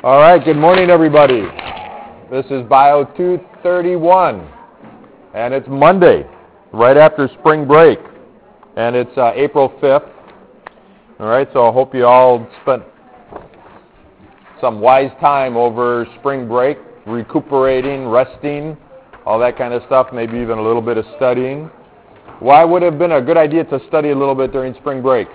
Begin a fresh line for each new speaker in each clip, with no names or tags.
All right, good morning, everybody. This is Bio 231, and it's Monday, right after spring break, and it's April 5th. All right, so I hope you all spent some wise time over spring break, recuperating, resting, all that kind of stuff, maybe even a little bit of studying. Why would it have been a good idea to study a little bit during spring break?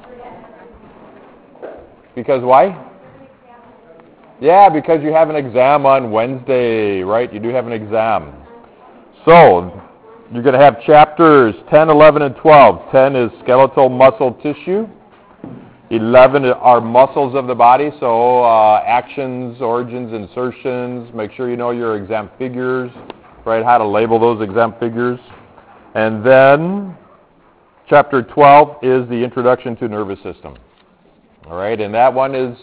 Because why? Yeah, because you have an exam on Wednesday, right? You do have an exam. So, you're going to have chapters 10, 11, and 12. 10 is skeletal muscle tissue. 11 are muscles of the body, so actions, origins, insertions. Make sure you know your exam figures, right? How to label those exam figures. And then, chapter 12 is the introduction to nervous system. All right, and that one is...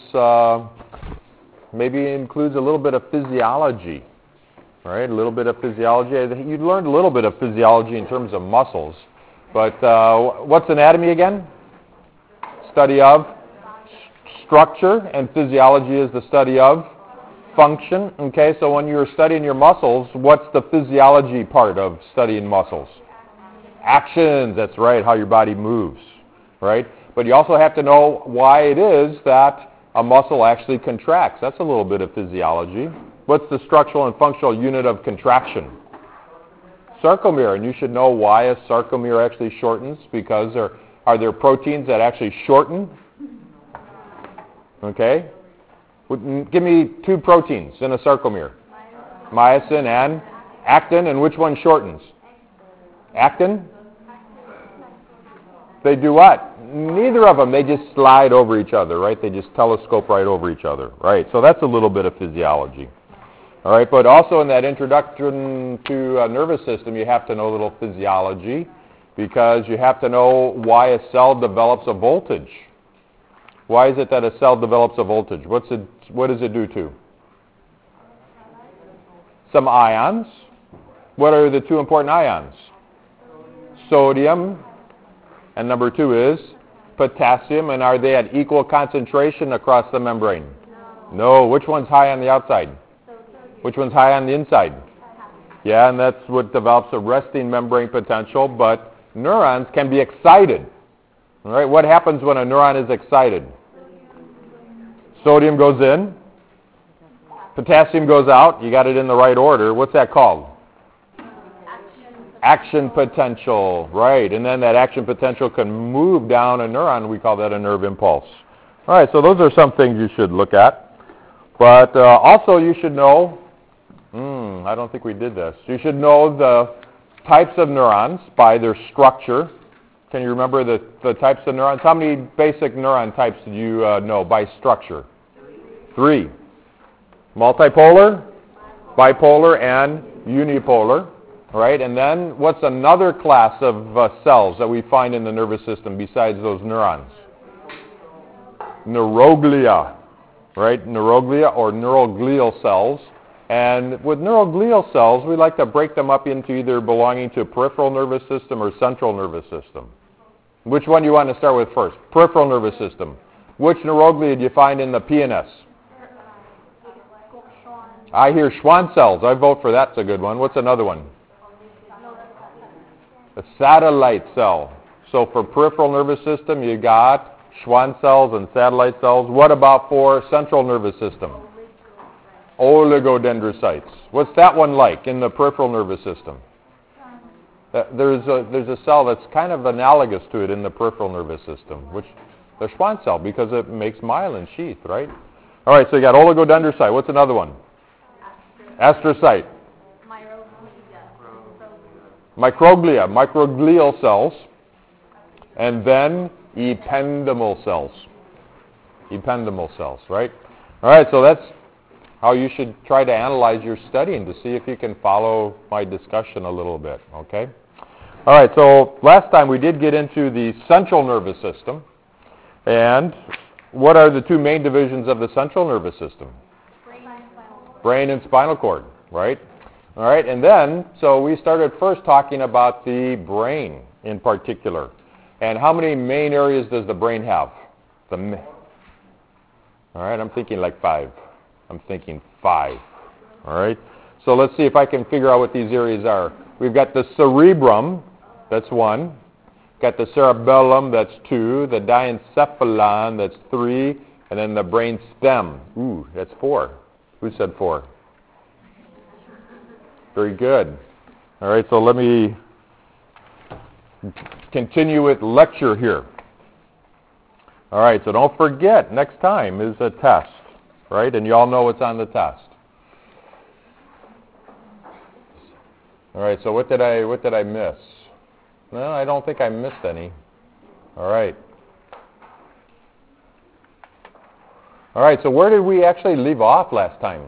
maybe includes a little bit of physiology, right? A little bit of physiology. You learned a little bit of physiology in terms of muscles, but what's anatomy again? Study of structure, and physiology is the study of function. Okay, so when you're studying your muscles, what's the physiology part of studying muscles? Actions, that's right, how your body moves, right? But you also have to know why it is that a muscle actually contracts. That's a little bit of physiology. What's the structural and functional unit of contraction? Sarcomere, and you should know why a sarcomere actually shortens, because are there proteins that actually shorten? Okay? Give me two proteins in a sarcomere. Myosin and actin, and which one shortens? Actin? They do what? Neither of them. They just slide over each other, right? They just telescope right over each other, right? So that's a little bit of physiology. All right, but also in that introduction to nervous system, you have to know a little physiology, because you have to know why a cell develops a voltage. Why is it that a cell develops a voltage? What does it do to? Some ions. What are the two important ions? Sodium. And number two is potassium. And are they at equal concentration across the membrane? No. Which one's high on the outside? Which one's high on the inside? Yeah, and that's what develops a resting membrane potential. But neurons can be excited. All right, what happens when a neuron is excited? Sodium goes in. Potassium goes out. You got it in the right order. What's that called? Action potential, right, and then that action potential can move down a neuron. We call that a nerve impulse. All right, so those are some things you should look at. But also you should know, I don't think we did this. You should know the types of neurons by their structure. Can you remember the types of neurons? How many basic neuron types do you know by structure? 3. Multipolar, bipolar, and unipolar. Right, and then what's another class of cells that we find in the nervous system besides those neurons? Neuroglia, right? Neuroglia or neural glial cells. And with neural glial cells, we like to break them up into either belonging to peripheral nervous system or central nervous system. Which one do you want to start with first? Peripheral nervous system. Which neuroglia do you find in the PNS? I hear Schwann cells. I vote for that's a good one. What's another one? A satellite cell. So for peripheral nervous system, you got Schwann cells and satellite cells. What about for central nervous system? Oligodendrocytes. What's that one like in the peripheral nervous system? There's a cell that's kind of analogous to it in the peripheral nervous system, which the Schwann cell, because it makes myelin sheath, right? All right, so you got oligodendrocyte. What's another one? Astrocyte. Microglia, microglial cells, and then ependymal cells. Ependymal cells, right? All right, so that's how you should try to analyze your studying to see if you can follow my discussion a little bit, okay? All right, so last time we did get into the central nervous system, and what are the two main divisions of the central nervous system? Brain and spinal cord, right? All right, and then, so we started first talking about the brain in particular. And how many main areas does the brain have? All right, I'm thinking like 5. I'm thinking 5. All right? So let's see if I can figure out what these areas are. We've got the cerebrum, that's 1. Got the cerebellum, that's 2. The diencephalon, that's 3. And then the brain stem. Ooh, that's 4. Who said 4? Very good. All right, so let me continue with lecture here. All right, so don't forget, next time is a test, right? And you all know what's on the test. All right, so what did I miss? No, I don't think I missed any. All right. All right, so where did we actually leave off last time?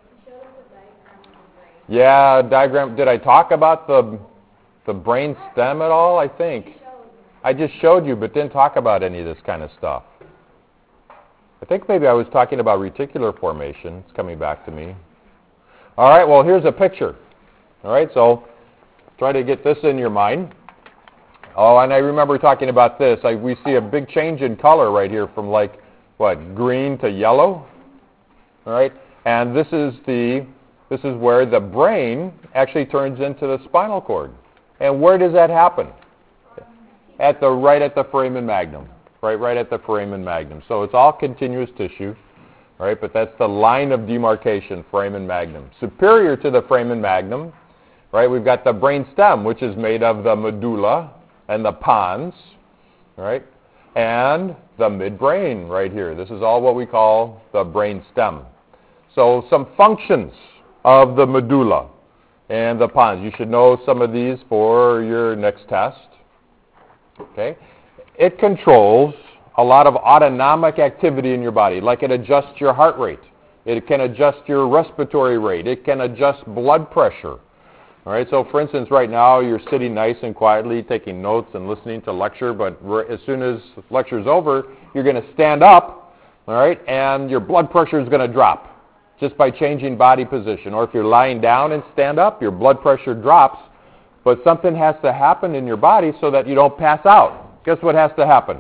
Yeah, diagram. Did I talk about the brain stem at all? I think. I just showed you, but didn't talk about any of this kind of stuff. I think maybe I was talking about reticular formation. It's coming back to me. All right, well, here's a picture. All right, so try to get this in your mind. Oh, and I remember talking about this. We see a big change in color right here from like, what, green to yellow? All right, and this is where the brain actually turns into the spinal cord. And where does that happen? Right at the foramen magnum. Right at the foramen magnum. So it's all continuous tissue, right? But that's the line of demarcation, foramen magnum. Superior to the foramen magnum, right, we've got the brain stem, which is made of the medulla and the pons, right? And the midbrain right here. This is all what we call the brain stem. So some functions of the medulla and the pons. You should know some of these for your next test. Okay? It controls a lot of autonomic activity in your body, like it adjusts your heart rate. It can adjust your respiratory rate. It can adjust blood pressure. All right, so for instance, right now you're sitting nice and quietly taking notes and listening to lecture, but as soon as lecture's over, you're going to stand up, all right, and your blood pressure is going to drop just by changing body position. Or if you're lying down and stand up, your blood pressure drops, but something has to happen in your body so that you don't pass out. Guess what has to happen?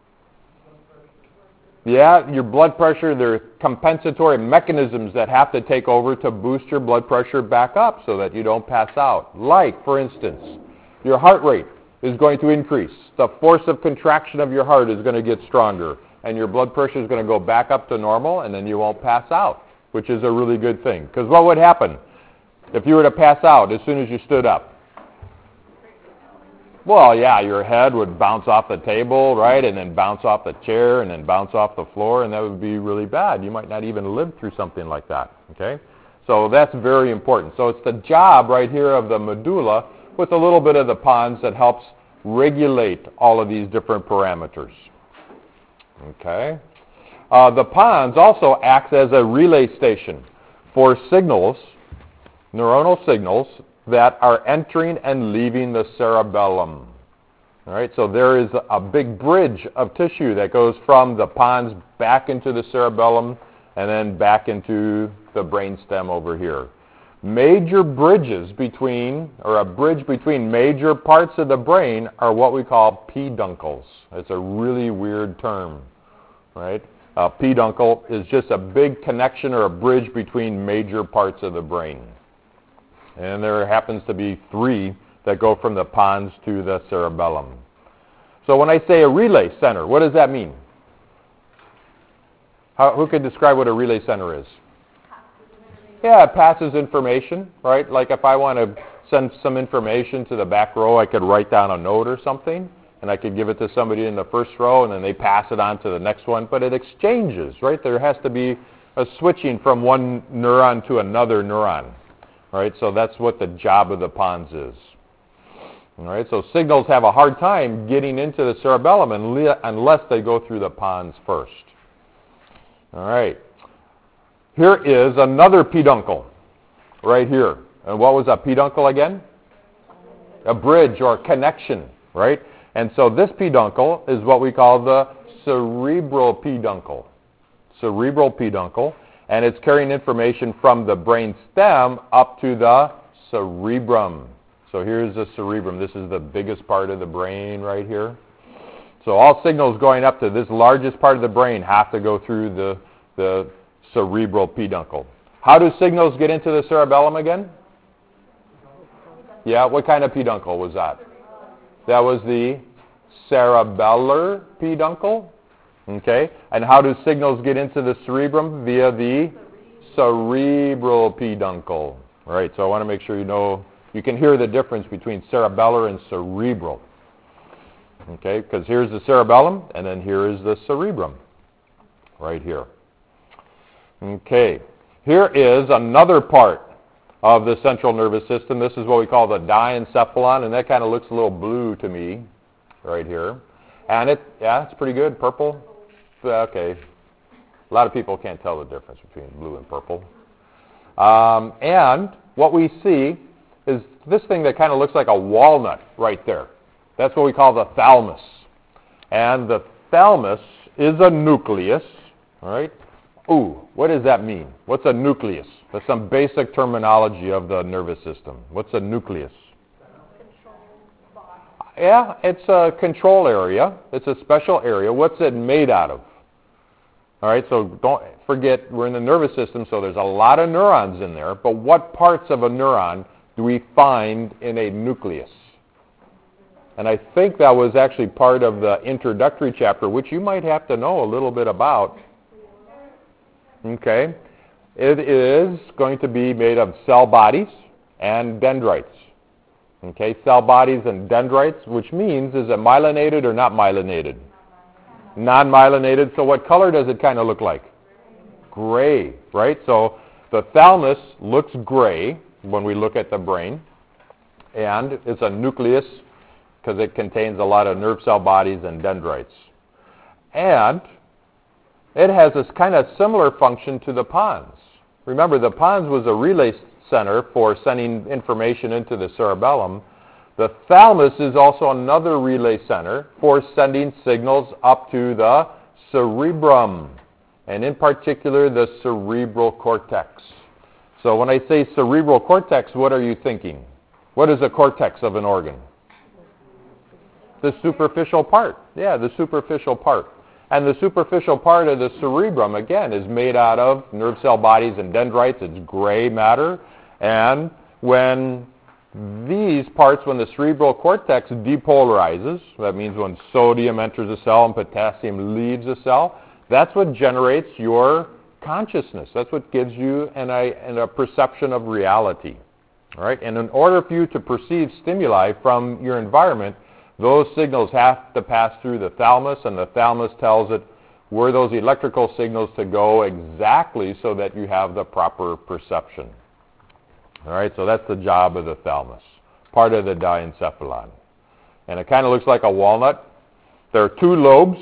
Yeah, your blood pressure, there are compensatory mechanisms that have to take over to boost your blood pressure back up so that you don't pass out. Like, for instance, your heart rate is going to increase. The force of contraction of your heart is going to get stronger, and your blood pressure is going to go back up to normal, and then you won't pass out, which is a really good thing. Because what would happen if you were to pass out as soon as you stood up? Well, yeah, your head would bounce off the table, right, and then bounce off the chair, and then bounce off the floor, and that would be really bad. You might not even live through something like that, okay? So that's very important. So it's the job right here of the medulla with a little bit of the pons that helps regulate all of these different parameters, okay? The pons also acts as a relay station for signals, neuronal signals, that are entering and leaving the cerebellum. All right, so there is a big bridge of tissue that goes from the pons back into the cerebellum and then back into the brain stem over here. Major bridges between, or a bridge between major parts of the brain are what we call peduncles. It's a really weird term, right? A peduncle is just a big connection or a bridge between major parts of the brain. And there happens to be 3 that go from the pons to the cerebellum. So when I say a relay center, what does that mean? Who can describe what a relay center is? Yeah, it passes information, right? Like if I want to send some information to the back row, I could write down a note or something, and I could give it to somebody in the first row, and then they pass it on to the next one. But it exchanges, right? There has to be a switching from one neuron to another neuron. All right, so that's what the job of the pons is. All right, so signals have a hard time getting into the cerebellum unless they go through the pons first. All right, here is another peduncle right here. And what was a peduncle again? A bridge or connection, right? And so this peduncle is what we call the cerebral peduncle. Cerebral peduncle. And it's carrying information from the brain stem up to the cerebrum. So here's the cerebrum. This is the biggest part of the brain right here. So all signals going up to this largest part of the brain have to go through the cerebral peduncle. How do signals get into the cerebellum again? Yeah, what kind of peduncle was that? That was the cerebellar peduncle. Okay, and how do signals get into the cerebrum? Via the cerebral peduncle. All right, so I want to make sure you know, you can hear the difference between cerebellar and cerebral. Okay, because here's the cerebellum, and then here is the cerebrum, right here. Okay, here is another part of the central nervous system. This is what we call the diencephalon, and that kind of looks a little blue to me, right here. And it's pretty good, purple. Okay, a lot of people can't tell the difference between blue and purple. And what we see is this thing that kind of looks like a walnut right there. That's what we call the thalamus. And the thalamus is a nucleus, all right? Ooh, what does that mean? What's a nucleus? That's some basic terminology of the nervous system. What's a nucleus? Yeah, it's a control area. It's a special area. What's it made out of? All right, so don't forget, we're in the nervous system, so there's a lot of neurons in there. But what parts of a neuron do we find in a nucleus? And I think that was actually part of the introductory chapter, which you might have to know a little bit about. Okay, it is going to be made of cell bodies and dendrites. Okay, cell bodies and dendrites, which means, is it myelinated or not myelinated? Non-myelinated. So what color does it kind of look like? Gray, right? So the thalamus looks gray when we look at the brain, and it's a nucleus because it contains a lot of nerve cell bodies and dendrites. And it has this kind of similar function to the pons. Remember, the pons was a relay center for sending information into the cerebellum. The thalamus is also another relay center for sending signals up to the cerebrum, and in particular the cerebral cortex. So when I say cerebral cortex, what are you thinking? What is a cortex of an organ? The superficial part. Yeah, the superficial part. And the superficial part of the cerebrum, again, is made out of nerve cell bodies and dendrites. It's gray matter. And when these parts, when the cerebral cortex depolarizes, that means when sodium enters a cell and potassium leaves a cell, that's what generates your consciousness. That's what gives you a perception of reality. All right? And in order for you to perceive stimuli from your environment, those signals have to pass through the thalamus, and the thalamus tells it where those electrical signals to go exactly so that you have the proper perception. All right, so that's the job of the thalamus, part of the diencephalon. And it kind of looks like a walnut. There are two lobes,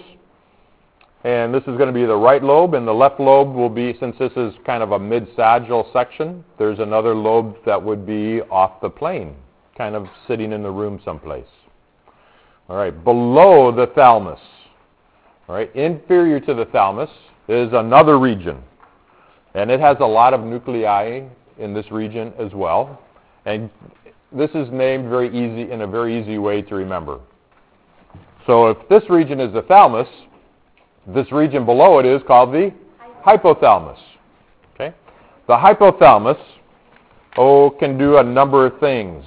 and this is going to be the right lobe, and the left lobe will be, since this is kind of a mid-sagittal section, there's another lobe that would be off the plane, kind of sitting in the room someplace. All right, below the thalamus, all right, inferior to the thalamus is another region, and it has a lot of nuclei in this region as well, and this is named very easy, in a very easy way to remember. So if this region is the thalamus, this region below it is called the hypothalamus. Okay, the hypothalamus can do a number of things.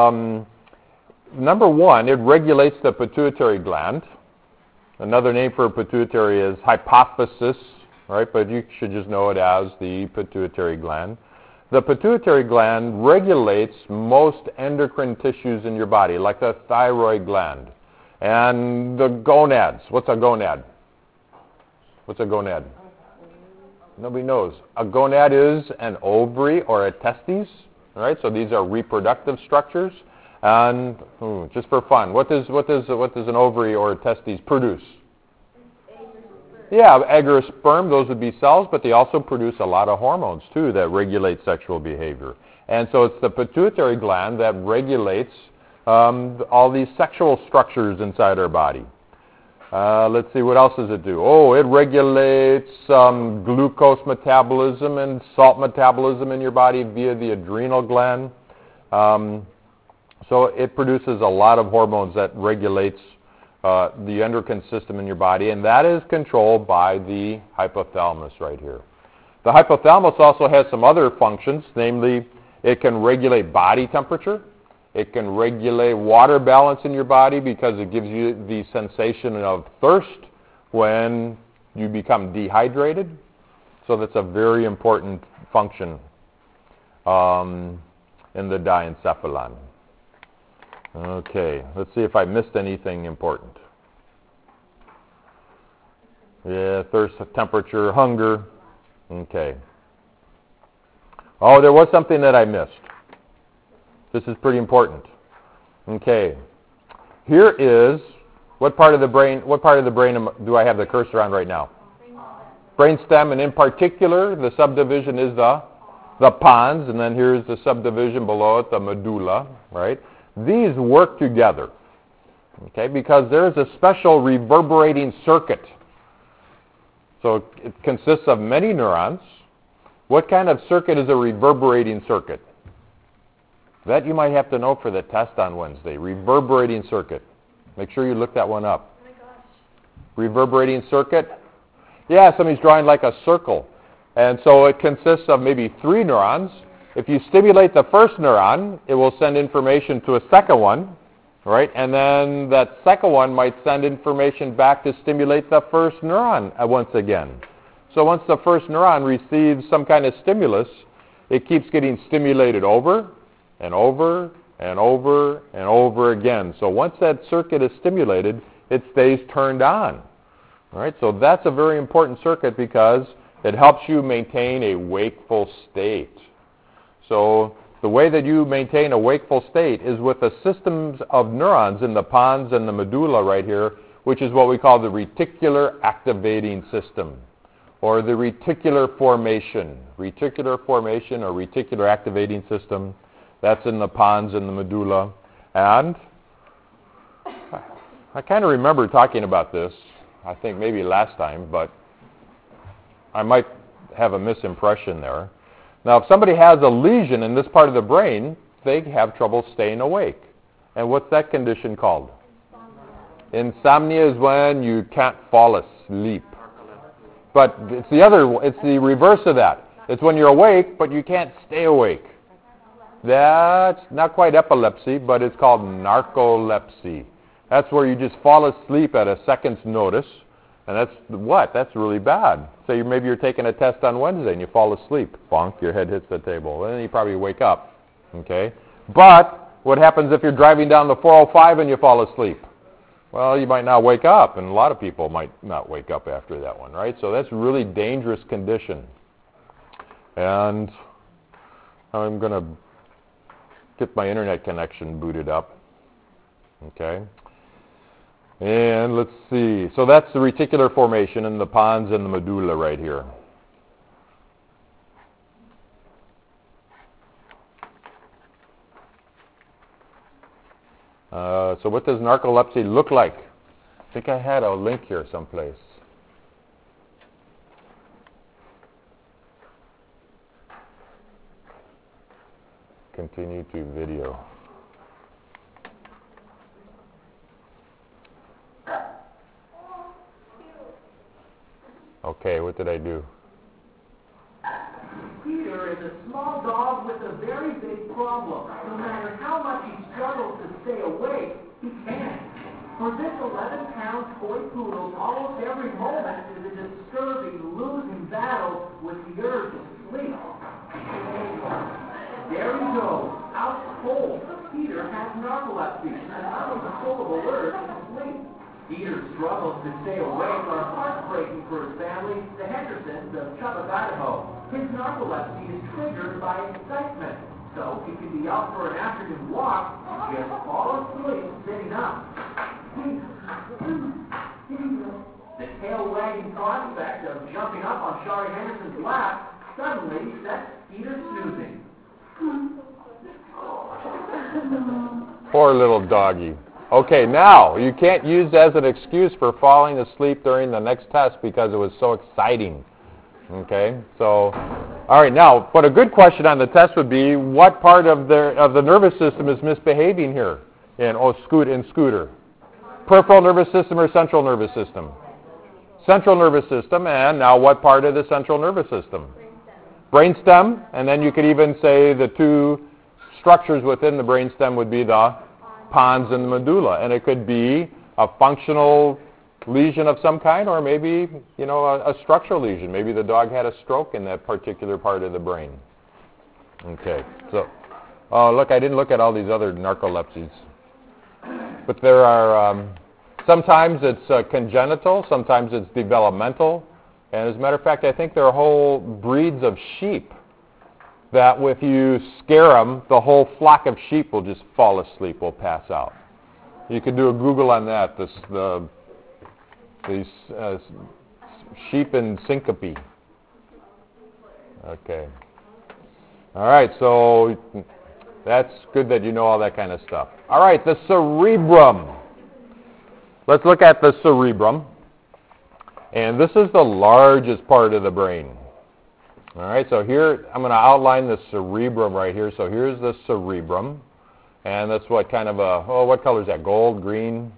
Number one, it regulates the pituitary gland. Another name for pituitary is hypophysis, right? But you should just know it as the pituitary gland. The pituitary gland regulates most endocrine tissues in your body, like the thyroid gland and the gonads. What's a gonad? What's a gonad? Nobody knows. A gonad is an ovary or a testes, right? So these are reproductive structures. And just for fun, what does an ovary or a testes produce? Yeah, egg or sperm. Those would be cells, but they also produce a lot of hormones too that regulate sexual behavior. And so it's the pituitary gland that regulates all these sexual structures inside our body. Let's see, what else does it do? It regulates glucose metabolism and salt metabolism in your body via the adrenal gland. So it produces a lot of hormones that regulates the endocrine system in your body, and that is controlled by the hypothalamus right here. The The hypothalamus also has some other functions, namely it can regulate body temperature. It can regulate water balance in your body because it gives you the sensation of thirst when you become dehydrated. So that's a very important function in the diencephalon. Okay, let's see if I missed anything important. Yeah, thirst, temperature, hunger. Okay. Oh, there was something that I missed. This is pretty important. Okay. Here is, what part of the brain do I have the cursor on right now? Brainstem, and in particular, the subdivision is the pons, and then here's the subdivision below it, the medulla, right? These work together, okay, because there's a special reverberating circuit. So it consists of many neurons. What kind of circuit is a reverberating circuit? That you might have to know for the test on Wednesday. Reverberating circuit. Make sure you look that one up.
Oh my gosh.
Reverberating circuit? Yeah, somebody's drawing like a circle. And so it consists of maybe 3 neurons. If you stimulate the first neuron, it will send information to a second one, right? And then that second one might send information back to stimulate the first neuron once again. So once the first neuron receives some kind of stimulus, it keeps getting stimulated over and over and over and over again. So once that circuit is stimulated, it stays turned on. All right? So that's a very important circuit because it helps you maintain a wakeful state. So the way that you maintain a wakeful state is with the systems of neurons in the pons and the medulla right here, which is what we call the reticular activating system, or the reticular formation. Reticular formation or reticular activating system, that's in the pons and the medulla. And I kind of remember talking about this, I think maybe last time, but I might have a misimpression there. Now, if somebody has a lesion in this part of the brain, they have trouble staying awake. And what's that condition called? Insomnia is when you can't fall asleep. But it's the reverse of that. It's when you're awake, but you can't stay awake. That's not quite epilepsy, but it's called narcolepsy. That's where you just fall asleep at a second's notice. And that's really bad. So maybe you're taking a test on Wednesday and you fall asleep. Bonk, your head hits the table. And then you probably wake up. Okay? But what happens if you're driving down the 405 and you fall asleep? Well, you might not wake up, and a lot of people might not wake up after that one, right? So that's a really dangerous condition. And I'm going to get my internet connection booted up. Okay? And let's see. So that's the reticular formation in the pons and the medulla right here. So what does narcolepsy look like? I think I had a link here someplace. Continue to video. Okay, what did I do?
Peter is a small dog with a very big problem. No matter how much he struggles to stay awake, he can't. For this 11-pound toy poodle, almost every moment is a disturbing, losing battle with the urge to sleep. There he goes, out cold. Peter has narcolepsy, and I'm full of alert to sleep. Peter's struggles to stay awake are heartbreaking for his family, the Hendersons of Chubbuck, Idaho. His narcolepsy is triggered by excitement, so he can be out for an afternoon walk and just fall asleep sitting up. The tail-wagging prospect of jumping up on Shari Henderson's lap suddenly sets Peter snoozing.
Poor little doggy. Okay, now, you can't use as an excuse for falling asleep during the next test because it was so exciting. Okay, so, all right, now, but a good question on the test would be, what part of the nervous system is misbehaving here in Scooter? Peripheral nervous system or central nervous system? Central nervous system, and now what part of the central nervous system? brainstem, and then you could even say the two structures within the brainstem would be the pons and the medulla. And it could be a functional lesion of some kind, or maybe, a structural lesion. Maybe the dog had a stroke in that particular part of the brain. Okay, so, oh, look, I didn't look at all these other narcolepsies. But there are, sometimes it's congenital, sometimes it's developmental. And as a matter of fact, I think there are whole breeds of sheep that if you scare them, the whole flock of sheep will just fall asleep, will pass out. You can do a Google on that, these sheep in syncope. Okay. All right, so that's good that you know all that kind of stuff. All right, the cerebrum. Let's look at the cerebrum. And this is the largest part of the brain. All right, so here I'm going to outline the cerebrum right here. So here's the cerebrum. And that's what kind of what color is that? Gold, green?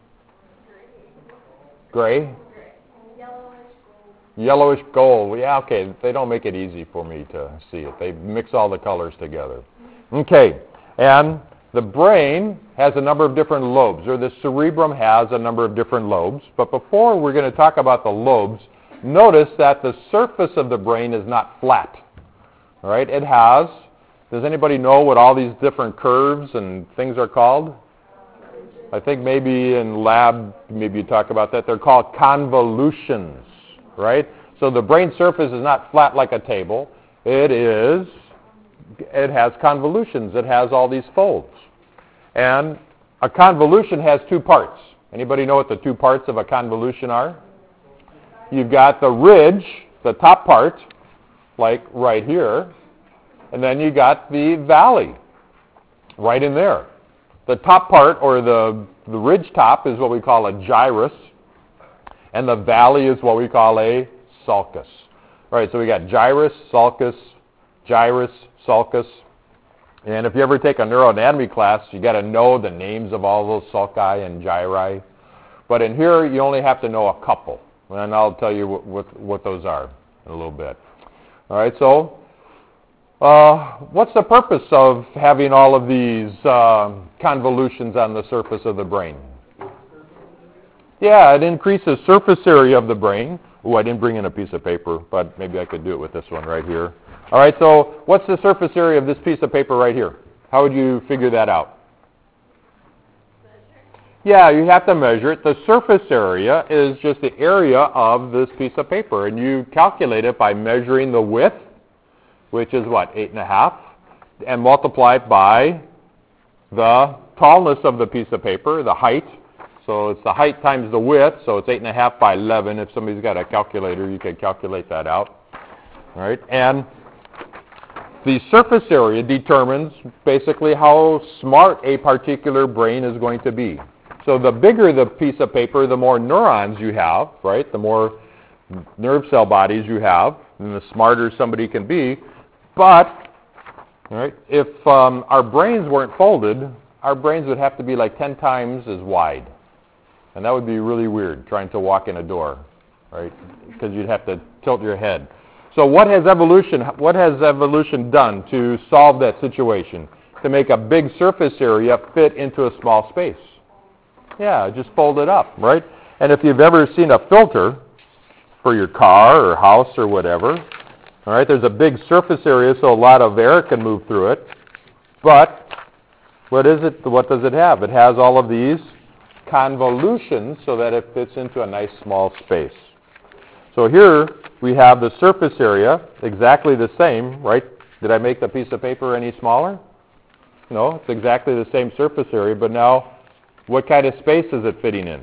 Gray? Yellowish gold. Yeah, okay. They don't make it easy for me to see it. They mix all the colors together. Okay, and the brain has a number of different lobes, or the cerebrum has a number of different lobes. But before we're going to talk about the lobes, notice that the surface of the brain is not flat. All right, it has, does anybody know what all these different curves and things are called? I think maybe in lab, maybe you talk about that. They're called convolutions, right? So the brain surface is not flat like a table. It has convolutions. It has all these folds. And a convolution has two parts. Anybody know what the two parts of a convolution are? You've got the ridge, the top part, like right here, and then you got the valley right in there. The top part, or the ridge top, is what we call a gyrus, and the valley is what we call a sulcus. All right, so we got gyrus, sulcus, and if you ever take a neuroanatomy class, you got to know the names of all those sulci and gyri. But in here, you only have to know a couple, and I'll tell you what those are in a little bit. All right, so what's the purpose of having all of these convolutions on the surface of the brain? Yeah, it increases surface area of the brain. Oh, I didn't bring in a piece of paper, but maybe I could do it with this one right here. All right, so what's the surface area of this piece of paper right here? How would you figure that out? Yeah, you have to measure it. The surface area is just the area of this piece of paper, and you calculate it by measuring the width, which is what, 8.5, and multiply it by the tallness of the piece of paper, the height. So it's the height times the width, so it's 8.5 by 11. If somebody's got a calculator, you can calculate that out. All right, and the surface area determines basically how smart a particular brain is going to be. So the bigger the piece of paper, the more neurons you have, right? The more nerve cell bodies you have, and the smarter somebody can be. But, all right, if our brains weren't folded, our brains would have to be like 10 times as wide. And that would be really weird, trying to walk in a door, right? Because you'd have to tilt your head. So what has evolution done to solve that situation? To make a big surface area fit into a small space. Yeah, just fold it up, right? And if you've ever seen a filter for your car or house or whatever, all right, there's a big surface area so a lot of air can move through it. But what is it? What does it have? It has all of these convolutions so that it fits into a nice small space. So here we have the surface area exactly the same, right? Did I make the piece of paper any smaller? No, it's exactly the same surface area, but now what kind of space is it fitting in?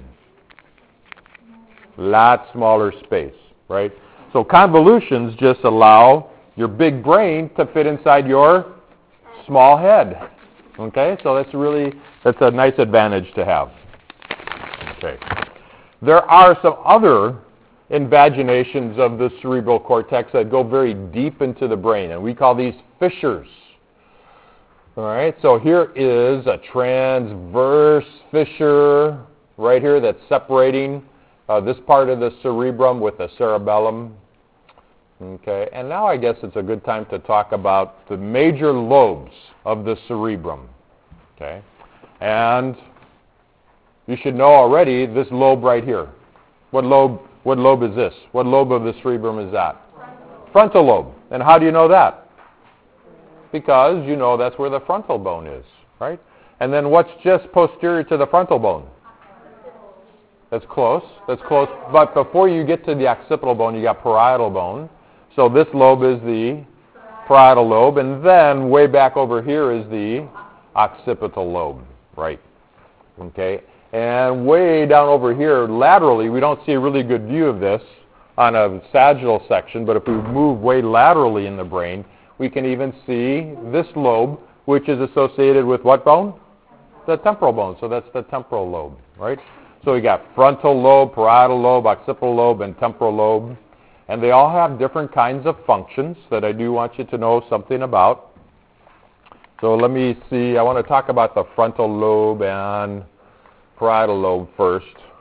Lot smaller space, right? So convolutions just allow your big brain to fit inside your small head. Okay, so that's a nice advantage to have. Okay. There are some other invaginations of the cerebral cortex that go very deep into the brain, and we call these fissures. All right, so here is a transverse fissure right here that's separating this part of the cerebrum with the cerebellum. Okay, and now I guess it's a good time to talk about the major lobes of the cerebrum. Okay, and you should know already this lobe right here. What lobe is this? What lobe of the cerebrum is that? Frontal lobe. And how do you know that? Because you know that's where the frontal bone is, right? And then what's just posterior to the frontal bone? That's close. That's close. But before you get to the occipital bone, you got parietal bone. So this lobe is the parietal lobe, and then way back over here is the occipital lobe, right? Okay. And way down over here, laterally, we don't see a really good view of this on a sagittal section, but if we move way laterally in the brain, we can even see this lobe, which is associated with what bone? The temporal bone. So that's the temporal lobe, right? So we got frontal lobe, parietal lobe, occipital lobe, and temporal lobe. And they all have different kinds of functions that I do want you to know something about. So let me see. I want to talk about the frontal lobe and parietal lobe first.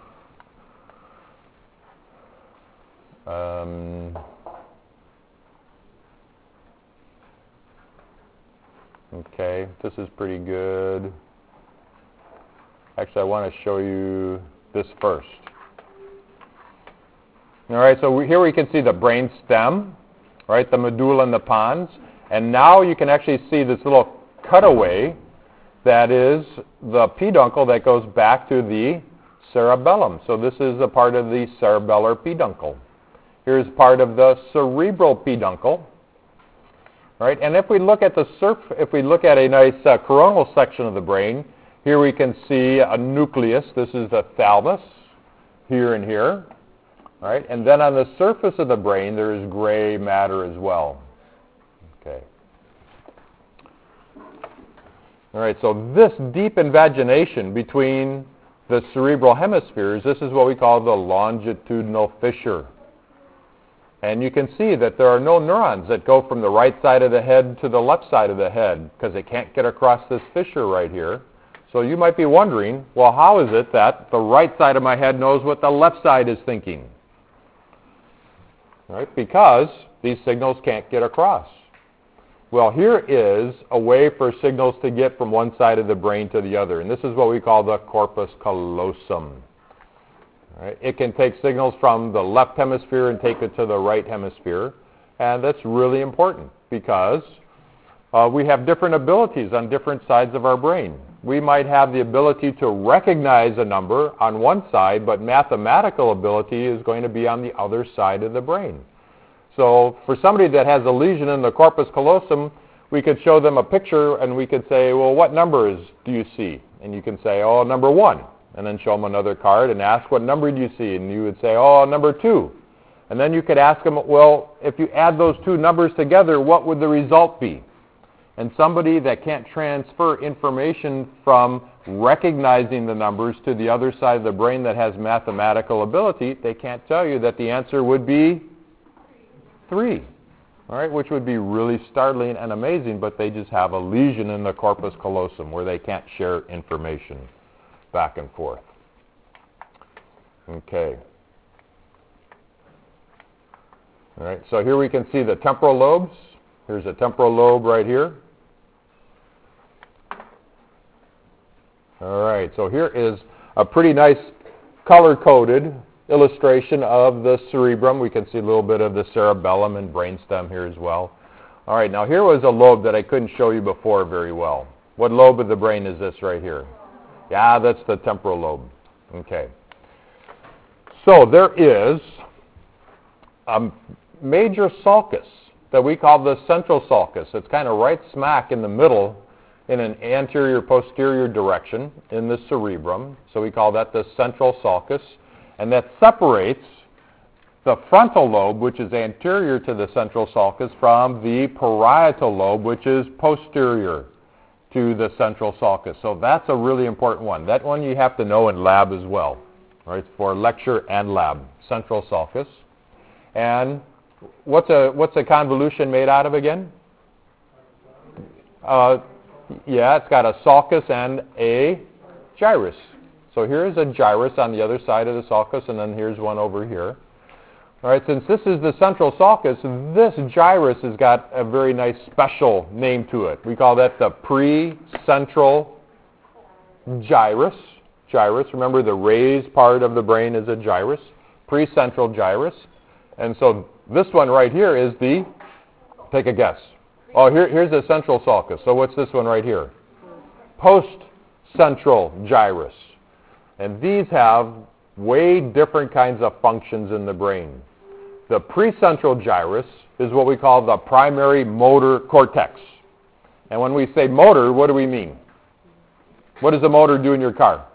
Okay, this is pretty good. Actually, I want to show you this first. All right, so here we can see the brain stem, right, the medulla and the pons. And now you can actually see this little cutaway that is the peduncle that goes back to the cerebellum. So this is a part of the cerebellar peduncle. Here's part of the cerebral peduncle. Right? And if we look at if we look at a nice coronal section of the brain, here we can see a nucleus. This is the thalamus, here and here. Right? And then on the surface of the brain, there is gray matter as well. Okay. All right, so this deep invagination between the cerebral hemispheres, this is what we call the longitudinal fissure. And you can see that there are no neurons that go from the right side of the head to the left side of the head because they can't get across this fissure right here. So you might be wondering, well, how is it that the right side of my head knows what the left side is thinking? Right? Because these signals can't get across. Well, here is a way for signals to get from one side of the brain to the other, and this is what we call the corpus callosum. Right? It can take signals from the left hemisphere and take it to the right hemisphere, and that's really important because we have different abilities on different sides of our brain. We might have the ability to recognize a number on one side, but mathematical ability is going to be on the other side of the brain. So for somebody that has a lesion in the corpus callosum, we could show them a picture and we could say, well, what numbers do you see? And you can say, oh, number 1. And then show them another card and ask, what number do you see? And you would say, oh, number 2. And then you could ask them, well, if you add those two numbers together, what would the result be? And somebody that can't transfer information from recognizing the numbers to the other side of the brain that has mathematical ability, they can't tell you that the answer would be 3, all right, which would be really startling and amazing, but they just have a lesion in the corpus callosum where they can't share information back and forth. Okay. All right, so here we can see the temporal lobes. Here's a temporal lobe right here. All right, so here is a pretty nice color-coded illustration of the cerebrum. We can see a little bit of the cerebellum and brainstem here as well. All right, now here was a lobe that I couldn't show you before very well. What lobe of the brain is this right here? Yeah, that's the temporal lobe. Okay. So there is a major sulcus that we call the central sulcus. It's kind of right smack in the middle in an anterior-posterior direction in the cerebrum. So we call that the central sulcus. And that separates the frontal lobe, which is anterior to the central sulcus, from the parietal lobe, which is posterior to the central sulcus. So that's a really important one. That one you have to know in lab as well, right, for lecture and lab. Central sulcus. And what's a convolution made out of again? Yeah, it's got a sulcus and a gyrus. So here's a gyrus on the other side of the sulcus, and then here's one over here. All right, since this is the central sulcus, this gyrus has got a very nice special name to it. We call that the precentral gyrus. Gyrus, remember the raised part of the brain is a gyrus. Precentral gyrus. And so this one right here is the, take a guess. Oh, here's the central sulcus. So what's this one right here? Postcentral gyrus. And these have way different kinds of functions in the brain. The precentral gyrus is what we call the primary motor cortex. And when we say motor, what do we mean? What does a motor do in your car?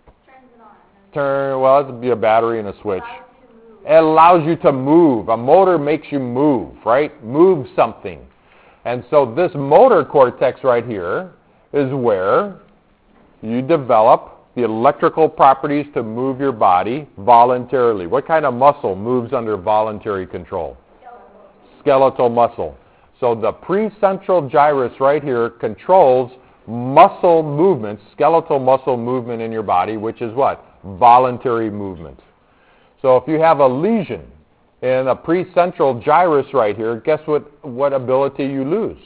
Well, it would be a battery and a switch. It allows you to move. A motor makes you move, right? Move something. And so this motor cortex right here is where you develop the electrical properties to move your body voluntarily. What kind of muscle moves under voluntary control? Skeletal muscle. So the precentral gyrus right here controls muscle movement, skeletal muscle movement in your body, which is what? Voluntary movement. So if you have a lesion in a precentral gyrus right here, guess what ability you lose?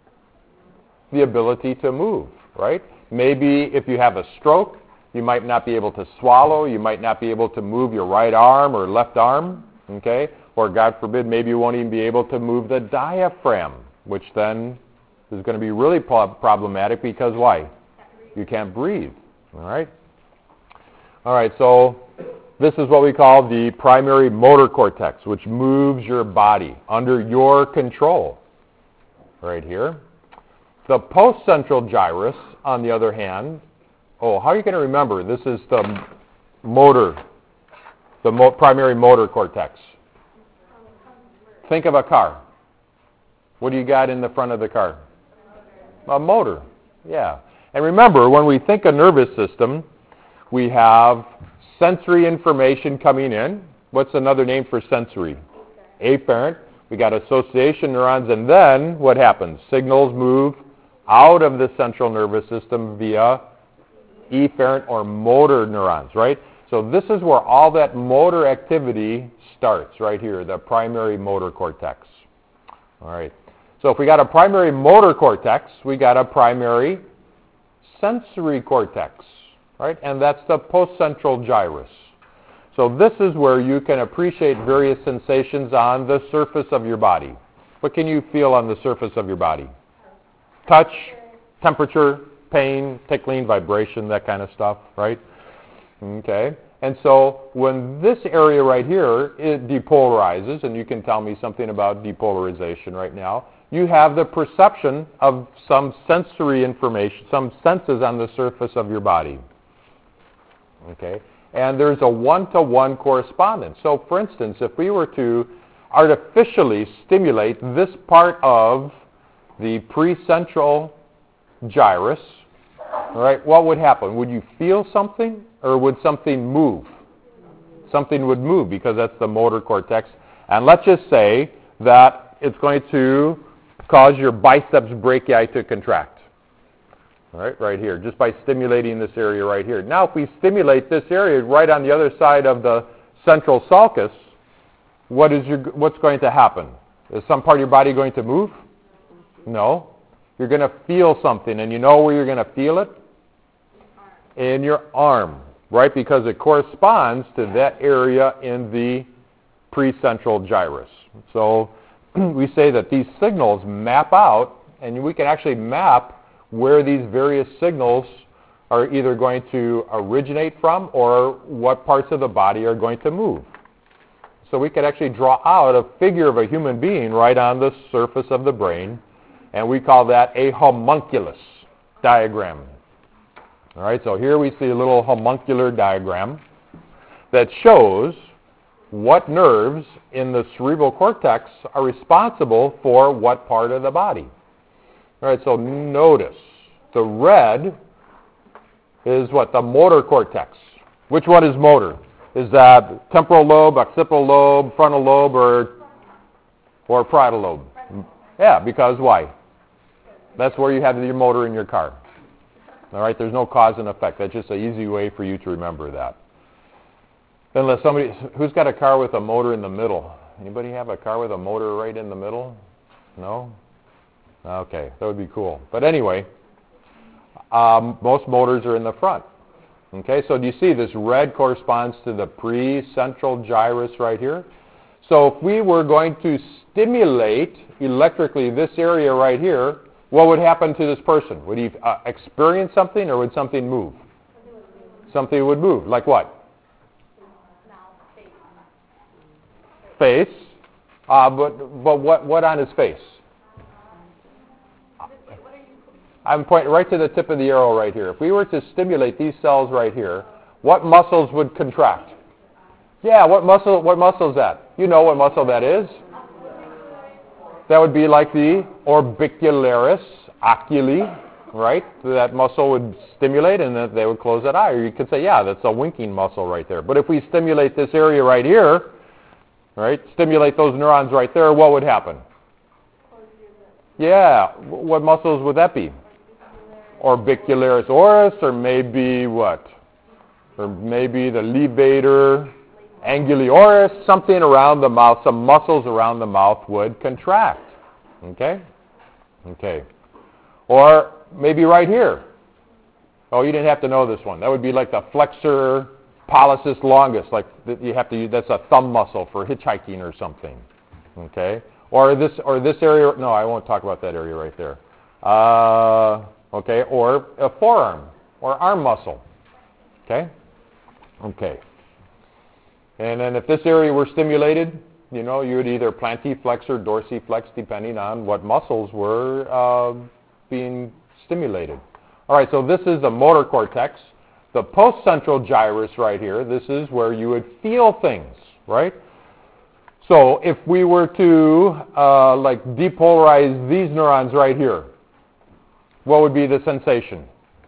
The ability to move, right? Maybe if you have a stroke, you might not be able to swallow. You might not be able to move your right arm or left arm, okay? Or God forbid, maybe you won't even be able to move the diaphragm, which then is going to be really problematic because why? You can't breathe, all right? All right, so this is what we call the primary motor cortex, which moves your body under your control, right here. The postcentral gyrus, on the other hand, how are you going to remember? This is the motor, the primary motor cortex. Think of a car. What do you got in the front of the car? A motor, yeah. And remember, when we think of nervous system, we have sensory information coming in. What's another name for sensory? Afferent. We got association neurons, and then what happens? Signals move out of the central nervous system via efferent or motor neurons, right? So this is where all that motor activity starts, right here, the primary motor cortex. All right. So if we got a primary motor cortex, we got a primary sensory cortex, right? And that's the postcentral gyrus. So this is where you can appreciate various sensations on the surface of your body. What can you feel on the surface of your body? Touch, temperature, pain, tickling, vibration, that kind of stuff, right? Okay. And so when this area right here, it depolarizes, and you can tell me something about depolarization right now, you have the perception of some sensory information, some senses on the surface of your body. Okay. And there's a one-to-one correspondence. So for instance, if we were to artificially stimulate this part of the precentral gyrus, all right, what would happen? Would you feel something, or would something move? Something would move because that's the motor cortex. And let's just say that it's going to cause your biceps brachii to contract. All right here, just by stimulating this area right here. Now, if we stimulate this area right on the other side of the central sulcus, what's going to happen? Is some part of your body going to move? No. You're going to feel something, and you know where you're going to feel it? In your arm, right? Because it corresponds to that area in the precentral gyrus. So we say that these signals map out, and we can actually map where these various signals are either going to originate from or what parts of the body are going to move. So we could actually draw out a figure of a human being right on the surface of the brain, and we call that a homunculus diagram. All right, so here we see a little homuncular diagram that shows what nerves in the cerebral cortex are responsible for what part of the body. All right, so notice the red is what? The motor cortex. Which one is motor? Is that temporal lobe, occipital lobe, frontal lobe, or parietal lobe? Yeah, because why? That's where you have your motor in your car. All right, there's no cause and effect. That's just an easy way for you to remember that. Unless somebody, who's got a car with a motor in the middle? Anybody have a car with a motor right in the middle? No? Okay, that would be cool. But anyway, most motors are in the front. Okay, so do you see this red corresponds to the pre-central gyrus right here? So if we were going to stimulate electrically this area right here, what would happen to this person? Would he experience something, or would something move? Something would move. Like what? Face. But what on his face? I'm pointing right to the tip of the arrow right here. If we were to stimulate these cells right here, what muscles would contract? Yeah, what muscle is that? You know what muscle that is? That would be like the orbicularis oculi, right? That muscle would stimulate and then they would close that eye. Or you could say, yeah, that's a winking muscle right there. But if we stimulate this area right here, right, stimulate those neurons right there, what would happen? Yeah, what muscles would that be? Orbicularis oris, or maybe what? Or maybe the levator angulioris, something around the mouth, some muscles around the mouth would contract. Okay? Okay. Or maybe right here. Oh, you didn't have to know this one. That would be like the flexor pollicis longus, like you have to use, that's a thumb muscle for hitchhiking or something. Okay? Or this area, no, I won't talk about that area right there. Okay, or a forearm or arm muscle. Okay? Okay. And then if this area were stimulated, you know, you would either plantiflex or dorsiflex depending on what muscles were being stimulated. All right, so this is the motor cortex. The postcentral gyrus right here, this is where you would feel things, right? So if we were to like depolarize these neurons right here, what would be the sensation?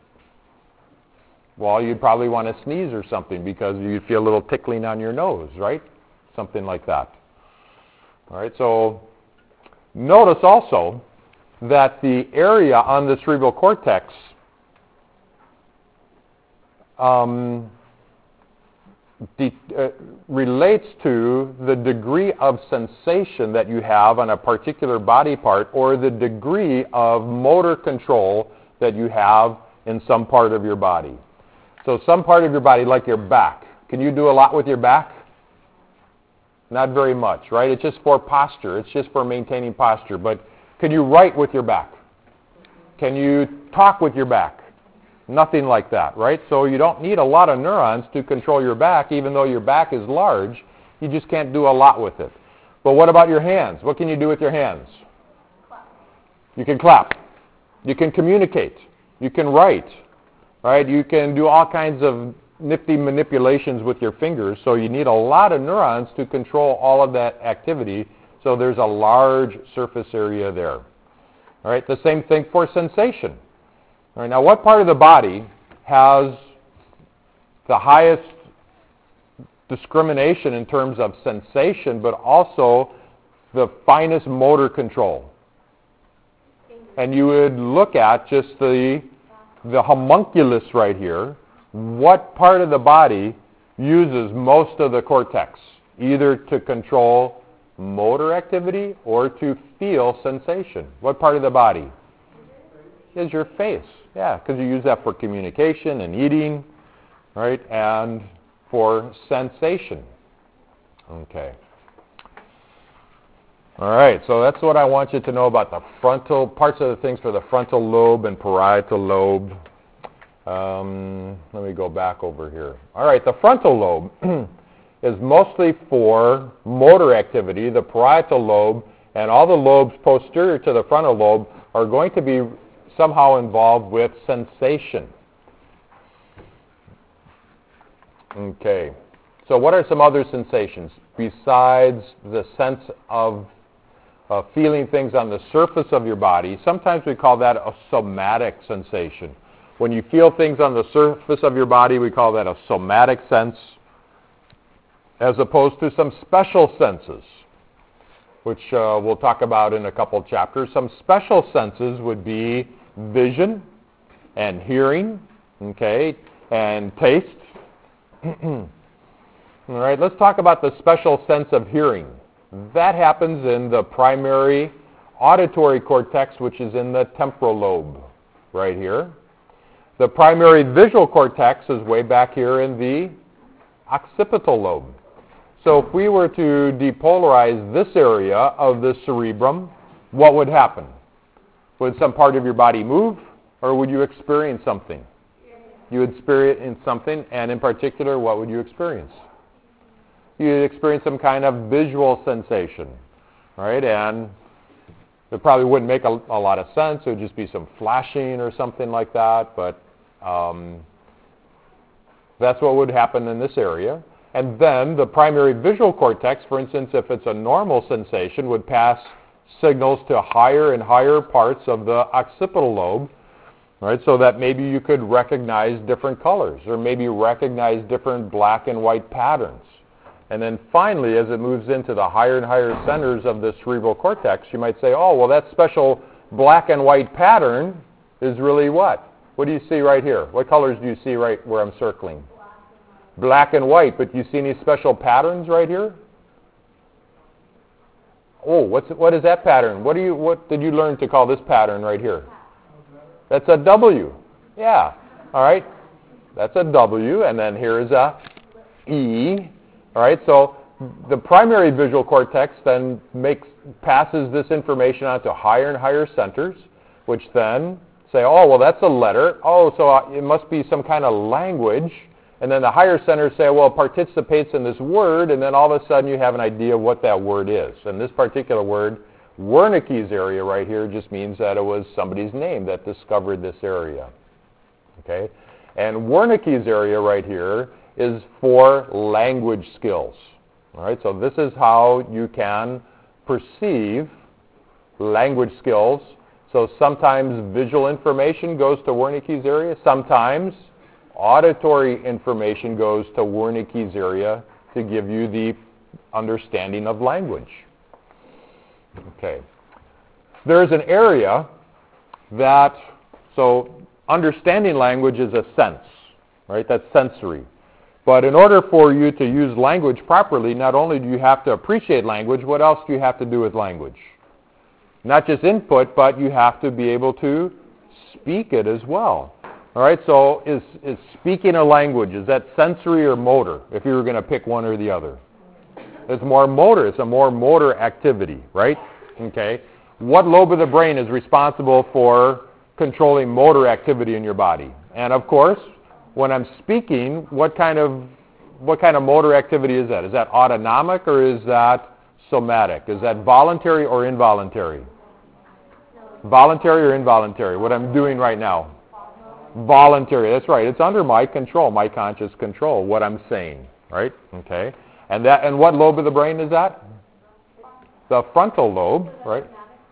Well, you'd probably want to sneeze or something because you'd feel a little tickling on your nose, right? Something like that. All right, so notice also that the area on the cerebral cortex relates to the degree of sensation that you have on a particular body part or the degree of motor control that you have in some part of your body. So some part of your body, like your back, can you do a lot with your back? Not very much, right? It's just for posture. It's just for maintaining posture. But can you write with your back? Can you talk with your back? Nothing like that, right? So you don't need a lot of neurons to control your back, even though your back is large. You just can't do a lot with it. But what about your hands? What can you do with your hands? Clap. You can clap. You can communicate. You can write, right? You can do all kinds of nifty manipulations with your fingers, so you need a lot of neurons to control all of that activity, so there's a large surface area there. All right, the same thing for sensation. All right, now what part of the body has the highest discrimination in terms of sensation, but also the finest motor control? And you would look at just the homunculus right here. What part of the body uses most of the cortex, either to control motor activity or to feel sensation? What part of the body? Is your face. Yeah, because you use that for communication and eating, right, and for sensation. Okay. All right, so that's what I want you to know about the frontal, parts of the things for the frontal lobe and parietal lobe. Let me go back over here. All right, the frontal lobe is mostly for motor activity. The parietal lobe and all the lobes posterior to the frontal lobe are going to be somehow involved with sensation. Okay, so what are some other sensations besides the sense of feeling things on the surface of your body? Sometimes we call that a somatic sensation. When you feel things on the surface of your body, we call that a somatic sense, as opposed to some special senses, which we'll talk about in a couple chapters. Some special senses would be vision and hearing, okay, and taste. All right, let's talk about the special sense of hearing. That happens in the primary auditory cortex, which is in the temporal lobe, right here. The primary visual cortex is way back here in the occipital lobe. So if we were to depolarize this area of the cerebrum, what would happen? Would some part of your body move, or would you experience something? You would experience something, and in particular, what would you experience? You'd experience some kind of visual sensation, right? And it probably wouldn't make a lot of sense. It would just be some flashing or something like that, but that's what would happen in this area. And then the primary visual cortex, for instance, if it's a normal sensation, would pass signals to higher and higher parts of the occipital lobe, right? So that maybe you could recognize different colors, or maybe recognize different black and white patterns. And then finally, as it moves into the higher and higher centers of the cerebral cortex, you might say, oh, well, that special black and white pattern is really what? What do you see right here? What colors do you see right where I'm circling? Black and white, but do you see any special patterns right here? Oh, what is that pattern? What did you learn to call this pattern right here? That's a W. Yeah. All right. That's a W, and then here is a E. All right. So the primary visual cortex then passes this information on to higher and higher centers, which then say, oh, well, that's a letter. Oh, so it must be some kind of language. And then the higher centers say, well, it participates in this word, and then all of a sudden you have an idea of what that word is. And this particular word, Wernicke's area right here, just means that it was somebody's name that discovered this area. Okay? And Wernicke's area right here is for language skills. All right? So this is how you can perceive language skills. So sometimes visual information goes to Wernicke's area, sometimes auditory information goes to Wernicke's area to give you the understanding of language. Okay. There's an area that, so understanding language is a sense, right? That's sensory. But in order for you to use language properly, not only do you have to appreciate language, what else do you have to do with language? Not just input, but you have to be able to speak it as well. All right, so is speaking a language, is that sensory or motor, if you were going to pick one or the other? It's more motor. It's a more motor activity, right? Okay. What lobe of the brain is responsible for controlling motor activity in your body? And of course, when I'm speaking, what kind of motor activity is that? Is that autonomic or is that somatic? Is that voluntary or involuntary? Voluntary or involuntary? What I'm doing right now? Voluntary, that's right. It's under my control, my conscious control, what I'm saying, right? Okay. And what lobe of the brain is that? The frontal lobe, right?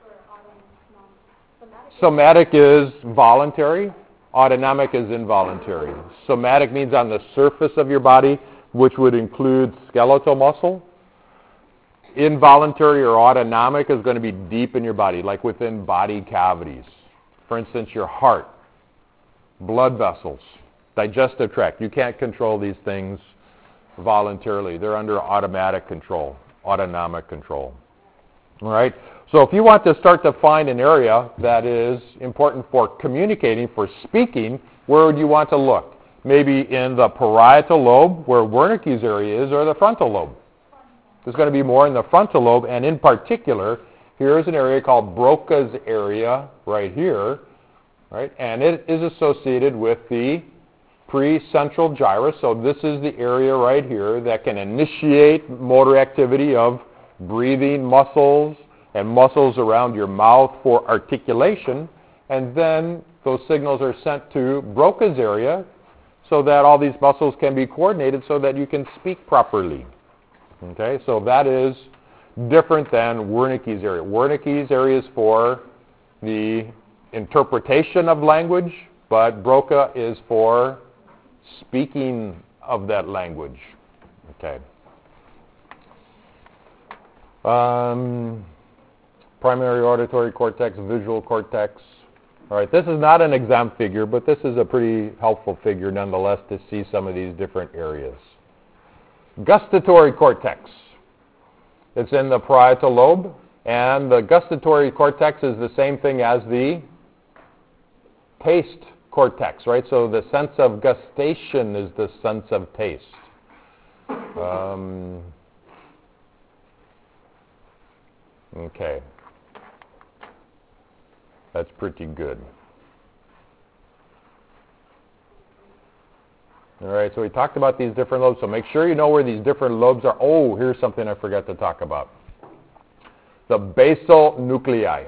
Somatic is voluntary. Autonomic is involuntary. Somatic means on the surface of your body, which would include skeletal muscle. Involuntary or autonomic is going to be deep in your body, like within body cavities. For instance, your heart, blood vessels, digestive tract. You can't control these things voluntarily. They're under automatic control, autonomic control. All right? So if you want to start to find an area that is important for communicating, for speaking, where would you want to look? Maybe in the parietal lobe, where Wernicke's area is, or the frontal lobe. There's going to be more in the frontal lobe, and in particular, here is an area called Broca's area right here, right? And it is associated with the precentral gyrus. So this is the area right here that can initiate motor activity of breathing muscles and muscles around your mouth for articulation. And then those signals are sent to Broca's area so that all these muscles can be coordinated so that you can speak properly. Okay, so that is different than Wernicke's area. Wernicke's area is for the interpretation of language, but Broca is for speaking of that language. Okay. Primary auditory cortex, visual cortex. All right, this is not an exam figure, but this is a pretty helpful figure nonetheless to see some of these different areas. Gustatory cortex. It's in the parietal lobe, and the gustatory cortex is the same thing as the taste cortex, right? So the sense of gustation is the sense of taste. Okay. That's pretty good. All right, so we talked about these different lobes, so make sure you know where these different lobes are. Oh, here's something I forgot to talk about. The basal nuclei.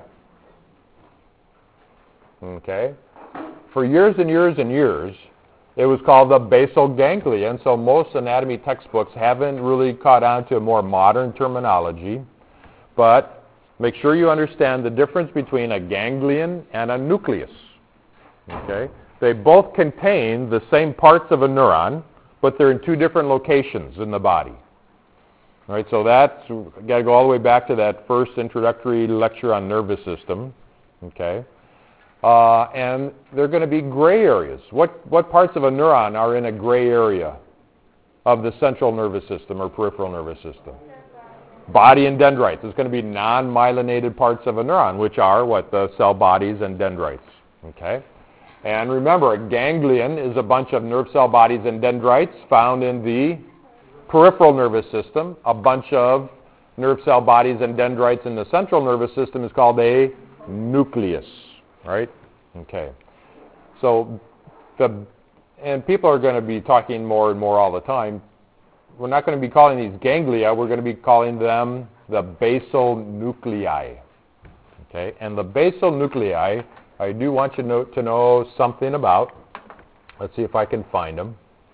Okay? For years and years and years, it was called the basal ganglia, and so most anatomy textbooks haven't really caught on to a more modern terminology, but make sure you understand the difference between a ganglion and a nucleus. Okay? They both contain the same parts of a neuron, but they're in two different locations in the body. All right, so that's got to go all the way back to that first introductory lecture on nervous system. Okay, and they're going to be gray areas. What parts of a neuron are in a gray area of the central nervous system or peripheral nervous system? Body and dendrites. It's going to be non-myelinated parts of a neuron, which are what? The cell bodies and dendrites. Okay. And remember, a ganglion is a bunch of nerve cell bodies and dendrites found in the peripheral nervous system. A bunch of nerve cell bodies and dendrites in the central nervous system is called a nucleus, right? Okay. So, and people are going to be talking more and more all the time. We're not going to be calling these ganglia. We're going to be calling them the basal nuclei. Okay? And the basal nuclei, I do want you to know something about. Let's see if I can find them.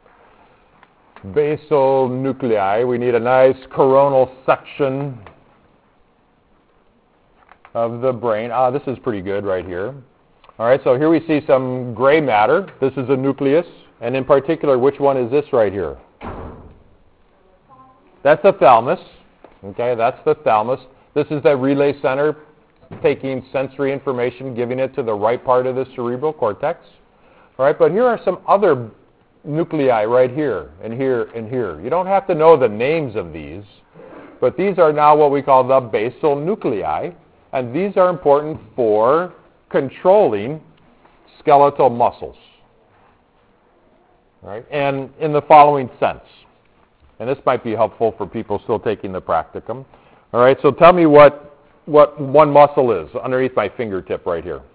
Basal nuclei. We need a nice coronal section of the brain. This is pretty good right here. All right, so here we see some gray matter. This is a nucleus. And in particular, which one is this right here? That's the thalamus. Okay, that's the thalamus. This is the relay center taking sensory information, giving it to the right part of the cerebral cortex. All right, but here are some other nuclei right here and here and here. You don't have to know the names of these, but these are now what we call the basal nuclei, and these are important for controlling skeletal muscles. All right, and in the following sense, and this might be helpful for people still taking the practicum. All right, so tell me what one muscle is underneath my fingertip right here.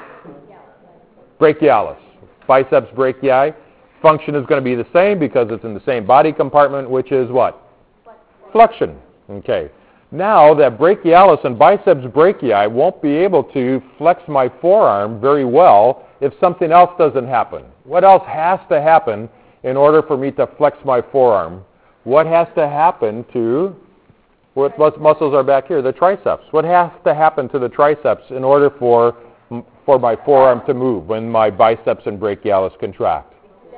Brachialis. Biceps brachii. Function is going to be the same because it's in the same body compartment, which is what? Flexion. Okay. Now that brachialis and biceps brachii won't be able to flex my forearm very well if something else doesn't happen. What else has to happen in order for me to flex my forearm? What has to happen to, what muscles are back here? The triceps. What has to happen to the triceps in order for my forearm to move when my biceps and brachialis contract?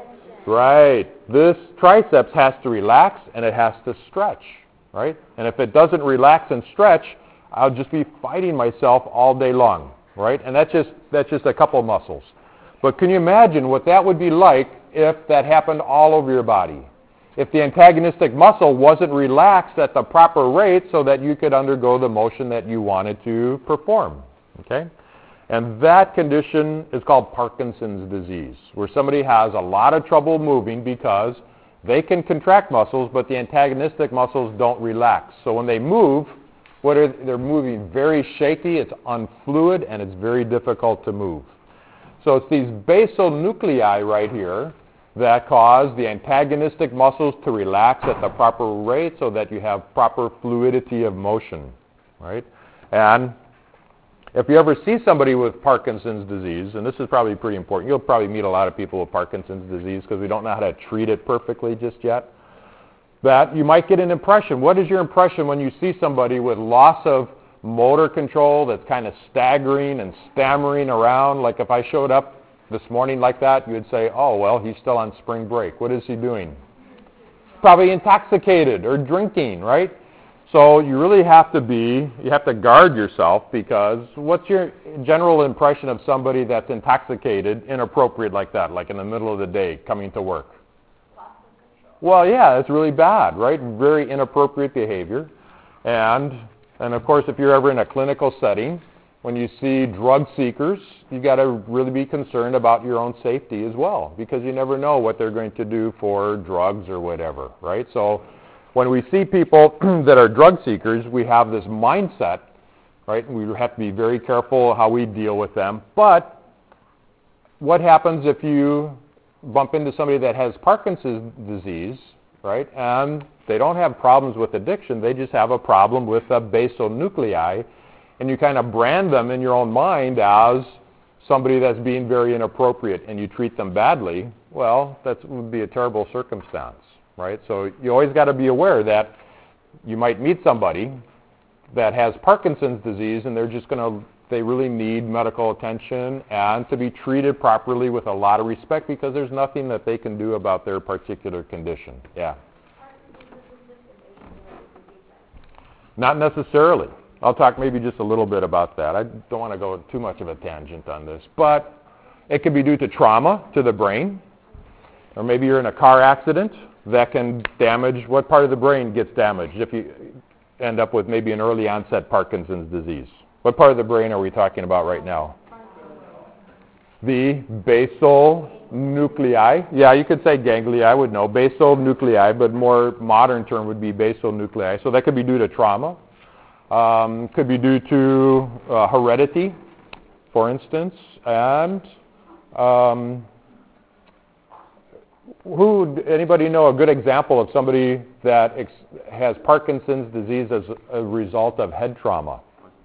Right. This triceps has to relax and it has to stretch, right? And if it doesn't relax and stretch, I'll just be fighting myself all day long, right? And that's just a couple muscles. But can you imagine what that would be like if that happened all over your body? If the antagonistic muscle wasn't relaxed at the proper rate so that you could undergo the motion that you wanted to perform, okay? And that condition is called Parkinson's disease, where somebody has a lot of trouble moving because they can contract muscles, but the antagonistic muscles don't relax. So when they move, they're moving very shaky, it's unfluid, and it's very difficult to move. So it's these basal nuclei right here that cause the antagonistic muscles to relax at the proper rate so that you have proper fluidity of motion, right? And if you ever see somebody with Parkinson's disease, and this is probably pretty important, you'll probably meet a lot of people with Parkinson's disease because we don't know how to treat it perfectly just yet, that you might get an impression. What is your impression when you see somebody with loss of motor control that's kind of staggering and stammering around? Like if I showed up this morning like that, you would say, oh, well, he's still on spring break. What is he doing? Probably intoxicated or drinking, right? So you really have to guard yourself because what's your general impression of somebody that's intoxicated, inappropriate like that, like in the middle of the day coming to work? Well, yeah, it's really bad, right? Very inappropriate behavior. And of course, if you're ever in a clinical setting, when you see drug seekers, you've got to really be concerned about your own safety as well, because you never know what they're going to do for drugs or whatever, right? So when we see people that are drug seekers, we have this mindset, right? We have to be very careful how we deal with them. But what happens if you bump into somebody that has Parkinson's disease, right? And they don't have problems with addiction, they just have a problem with the basal nuclei, and you kind of brand them in your own mind as somebody that's being very inappropriate, and you treat them badly. Well, that would be a terrible circumstance, right? So you always got to be aware that you might meet somebody that has Parkinson's disease, and they really need medical attention and to be treated properly with a lot of respect, because there's nothing that they can do about their particular condition. Yeah. Not necessarily. I'll talk maybe just a little bit about that. I don't want to go too much of a tangent on this, but it could be due to trauma to the brain, or maybe you're in a car accident that can damage. What part of the brain gets damaged if you end up with maybe an early onset Parkinson's disease? What part of the brain are we talking about right now? The basal nuclei. Yeah, you could say ganglia, I would know. Basal nuclei, but more modern term would be basal nuclei. So that could be due to trauma. Could be due to heredity, for instance. And anybody know a good example of somebody that has Parkinson's disease as a result of head trauma?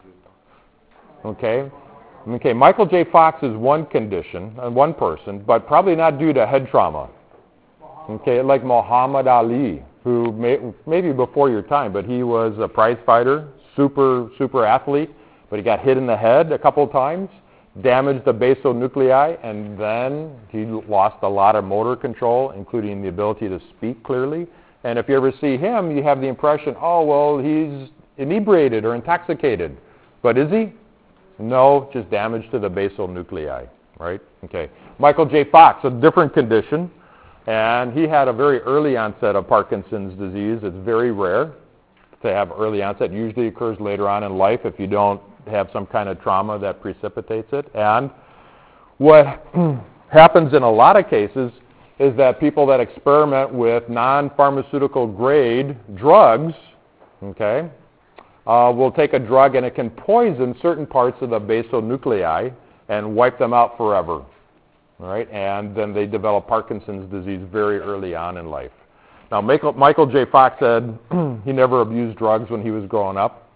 Okay, Michael J. Fox is one condition, one person, but probably not due to head trauma. Okay, like Muhammad Ali, who maybe before your time, but he was a prize fighter, super athlete, but he got hit in the head a couple of times, damaged the basal nuclei, and then he lost a lot of motor control, including the ability to speak clearly. And if you ever see him, you have the impression, oh, well, he's inebriated or intoxicated. But is he? No, just damage to the basal nuclei, right? Okay. Michael J. Fox, a different condition, and he had a very early onset of Parkinson's disease. It's very rare to have early onset. It usually occurs later on in life if you don't have some kind of trauma that precipitates it. And what happens in a lot of cases is that people that experiment with non-pharmaceutical grade drugs, okay, will take a drug and it can poison certain parts of the basal nuclei and wipe them out forever, all right? And then they develop Parkinson's disease very early on in life. Now, Michael J. Fox said he never abused drugs when he was growing up.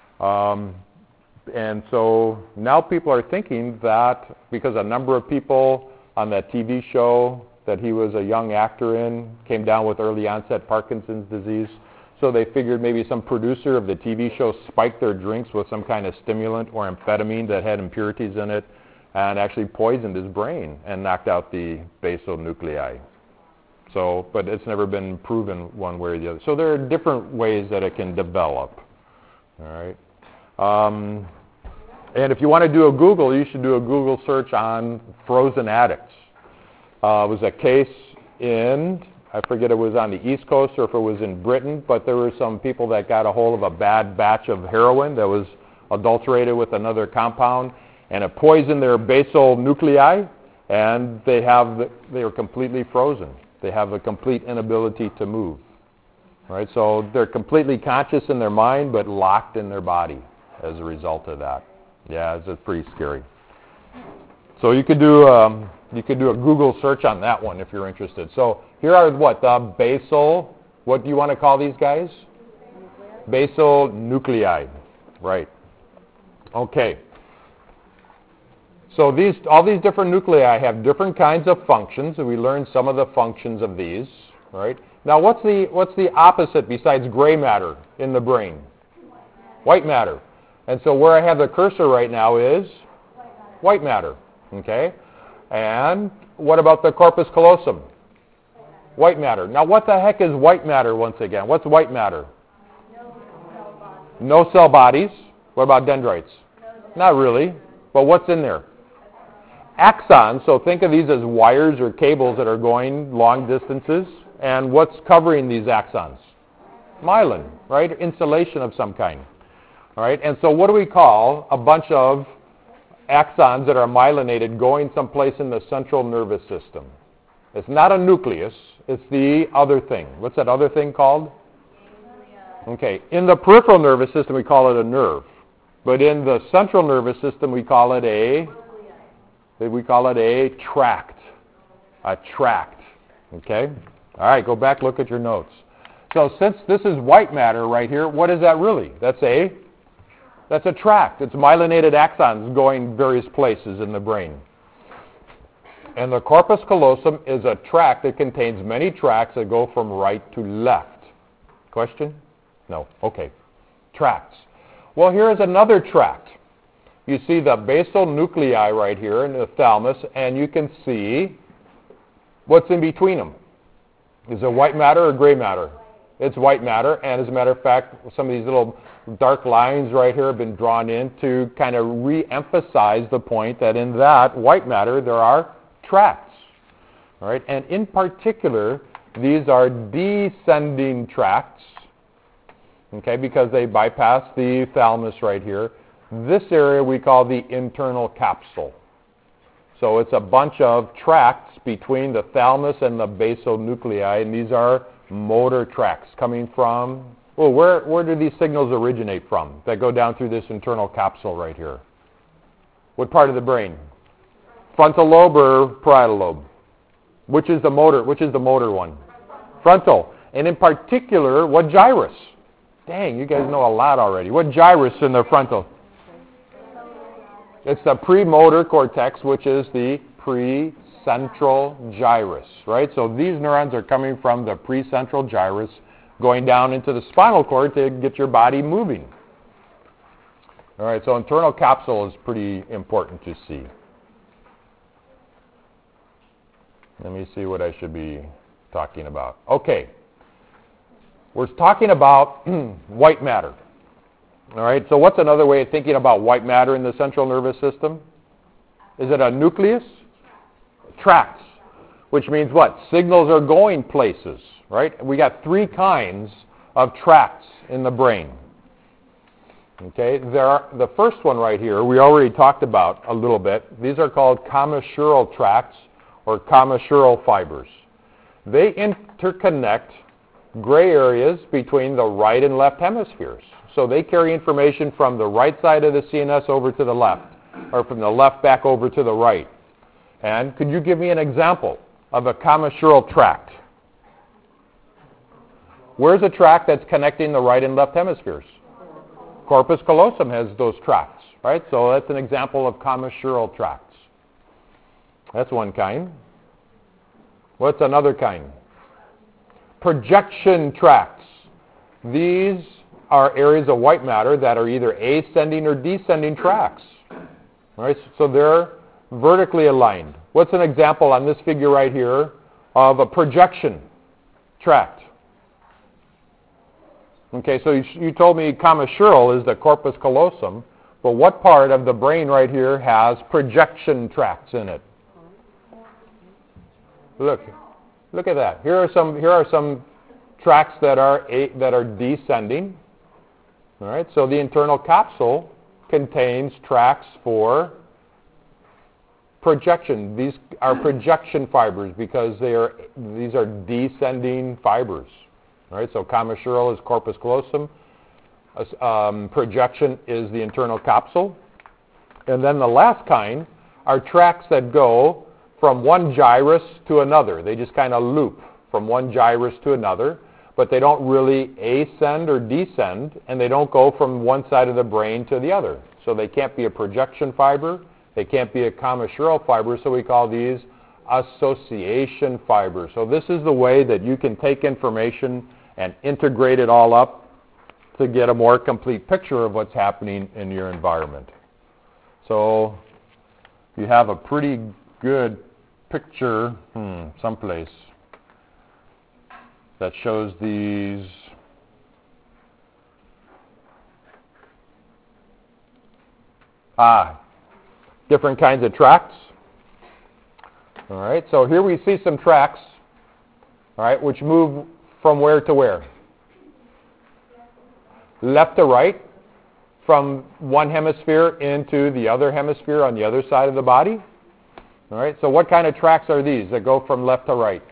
And so now people are thinking that because a number of people on that TV show that he was a young actor in came down with early onset Parkinson's disease, so they figured maybe some producer of the TV show spiked their drinks with some kind of stimulant or amphetamine that had impurities in it and actually poisoned his brain and knocked out the basal nuclei. So, but it's never been proven one way or the other. So there are different ways that it can develop. All right. And if you want to do a Google, you should do a Google search on frozen addicts. It was a case in, I forget if it was on the East Coast or if it was in Britain, but there were some people that got a hold of a bad batch of heroin that was adulterated with another compound, and it poisoned their basal nuclei, and they were completely frozen. They have a complete inability to move. Right? So they're completely conscious in their mind, but locked in their body as a result of that. Yeah, it's pretty scary. So you could do a Google search on that one if you're interested. So here are the basal, what do you want to call these guys? Basal nuclei. Right. Okay. So all these different nuclei have different kinds of functions, and we learned some of the functions of these, right? Now, what's the opposite besides gray matter in the brain? White matter. And so where I have the cursor right now is white matter, okay? And what about the corpus callosum? White matter. Now, what the heck is white matter once again? What's white matter? No cell bodies. What about dendrites? Not really. But what's in there? Axons. So think of these as wires or cables that are going long distances. And what's covering these axons? Myelin, right? Insulation of some kind. All right, and so what do we call a bunch of axons that are myelinated going someplace in the central nervous system? It's not a nucleus, it's the other thing. What's that other thing called? Okay, in the peripheral nervous system we call it a nerve. But in the central nervous system we call it a tract. A tract. Okay? All right, go back, look at your notes. So since this is white matter right here, what is that really? That's a tract. It's myelinated axons going various places in the brain. And the corpus callosum is a tract that contains many tracts that go from right to left. Question? No. Okay. Tracts. Well, here is another tract. You see the basal nuclei right here in the thalamus, and you can see what's in between them. Is it white matter or gray matter? It's white matter, and as a matter of fact, some of these little dark lines right here have been drawn in to kind of re-emphasize the point that in that white matter there are tracts. All right? And in particular, these are descending tracts, okay, because they bypass the thalamus right here. This area we call the internal capsule. So it's a bunch of tracts between the thalamus and the basal nuclei, and these are motor tracts coming from, well, where do these signals originate from that go down through this internal capsule right here? What part of the brain? Frontal lobe or parietal lobe? Which is the motor one? Frontal. And in particular, what gyrus? Dang, you guys know a lot already. What gyrus in the frontal? It's the premotor cortex, which is the precentral gyrus, right? So these neurons are coming from the precentral gyrus, going down into the spinal cord to get your body moving. All right, so internal capsule is pretty important to see. Let me see what I should be talking about. Okay, we're talking about white matter. All right, so what's another way of thinking about white matter in the central nervous system? Is it a nucleus? Tracts, which means what? Signals are going places, right? We got three kinds of tracts in the brain. Okay, the first one right here we already talked about a little bit. These are called commissural tracts or commissural fibers. They interconnect gray areas between the right and left hemispheres. So they carry information from the right side of the CNS over to the left, or from the left back over to the right. And could you give me an example of a commissural tract? Where's a tract that's connecting the right and left hemispheres? Corpus callosum has those tracts, right? So that's an example of commissural tracts. That's one kind. What's another kind? Projection tracts. These are areas of white matter that are either ascending or descending tracts. All right, so they're vertically aligned. What's an example on this figure right here of a projection tract? Okay, so you told me commissural is the corpus callosum, but what part of the brain right here has projection tracts in it? Look at that. Here are some tracts that are descending. All right, so the internal capsule contains tracts for projection. These are projection fibers because these are descending fibers. All right, so commissural is corpus callosum. Projection is the internal capsule. And then the last kind are tracts that go from one gyrus to another. They just kind of loop from one gyrus to another, but they don't really ascend or descend, and they don't go from one side of the brain to the other. So they can't be a projection fiber. They can't be a commissural fiber, so we call these association fibers. So this is the way that you can take information and integrate it all up to get a more complete picture of what's happening in your environment. So you have a pretty good picture someplace that shows these different kinds of tracts. All right, so here we see some tracts all right, which move from where to where? Left to right, from one hemisphere into the other hemisphere on the other side of the body. All right, so what kind of tracks are these that go from left to right?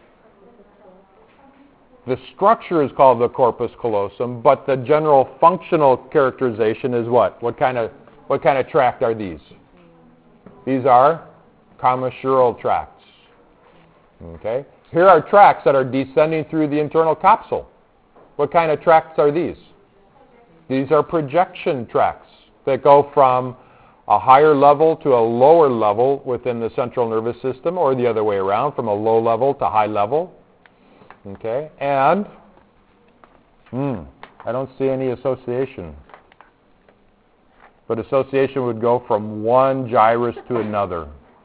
The structure is called the corpus callosum, but the general functional characterization is what? What kind of tract are these? These are commissural tracts. Okay? Here are tracts that are descending through the internal capsule. What kind of tracts are these? These are projection tracts that go from a higher level to a lower level within the central nervous system, or the other way around, from a low level to high level. Okay? And, I don't see any association. But association would go from one gyrus to another.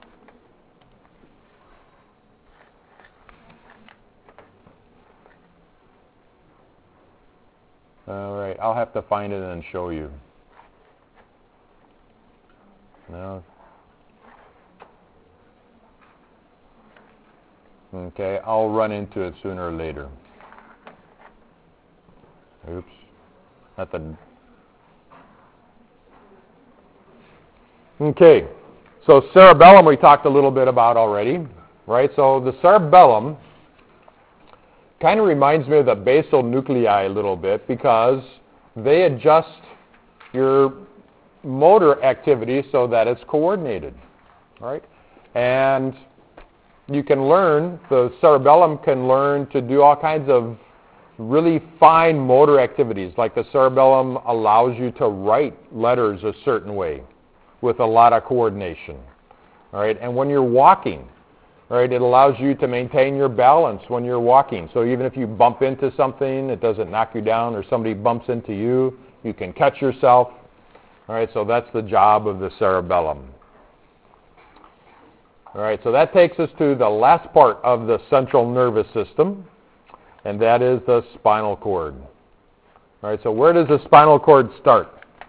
All right, I'll have to find it and show you. No. Okay, I'll run into it sooner or later. Oops. Not the... Okay, so cerebellum we talked a little bit about already, right? So the cerebellum kind of reminds me of the basal nuclei a little bit because they adjust your motor activity so that it's coordinated, right? And you can learn, the cerebellum can learn to do all kinds of really fine motor activities, like the cerebellum allows you to write letters a certain way with a lot of coordination, all right? And when you're walking, right, it allows you to maintain your balance when you're walking. So even if you bump into something, it doesn't knock you down, or somebody bumps into you, you can catch yourself. All right, so that's the job of the cerebellum. All right, so that takes us to the last part of the central nervous system, and that is the spinal cord. All right, so where does the spinal cord start?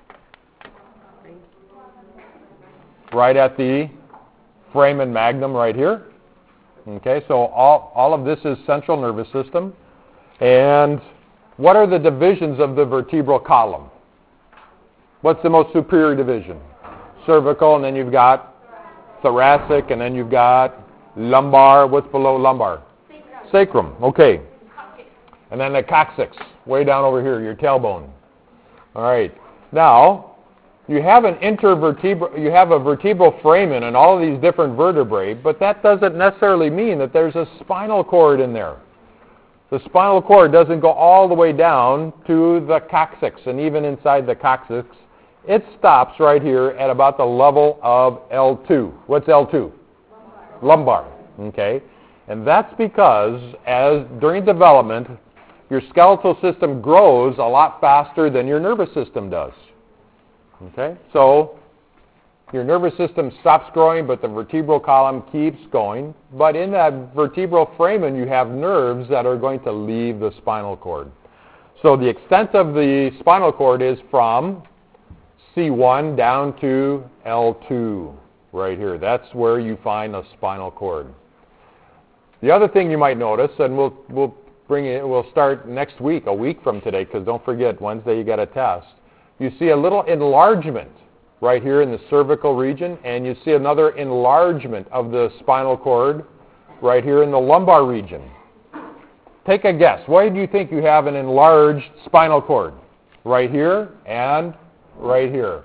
Right at the foramen magnum right here. Okay, so all of this is central nervous system. And what are the divisions of the vertebral column? What's the most superior division? Cervical, and then you've got thoracic, and then you've got lumbar. What's below lumbar? Sacrum. Okay. And then the coccyx, way down over here, your tailbone. All right. Now, you have a vertebral foramen and all of these different vertebrae, but that doesn't necessarily mean that there's a spinal cord in there. The spinal cord doesn't go all the way down to the coccyx, and even inside the coccyx, it stops right here at about the level of L2. What's L2? Lumbar. Okay? And that's because during development, your skeletal system grows a lot faster than your nervous system does. Okay? So your nervous system stops growing, but the vertebral column keeps going. But in that vertebral foramen, you have nerves that are going to leave the spinal cord. So the extent of the spinal cord is from C1 down to L2 right here. That's where you find the spinal cord. The other thing you might notice, and we'll start next week, a week from today, because don't forget, Wednesday you got a test. You see a little enlargement right here in the cervical region, and you see another enlargement of the spinal cord right here in the lumbar region. Take a guess. Why do you think you have an enlarged spinal cord? Right here and right here.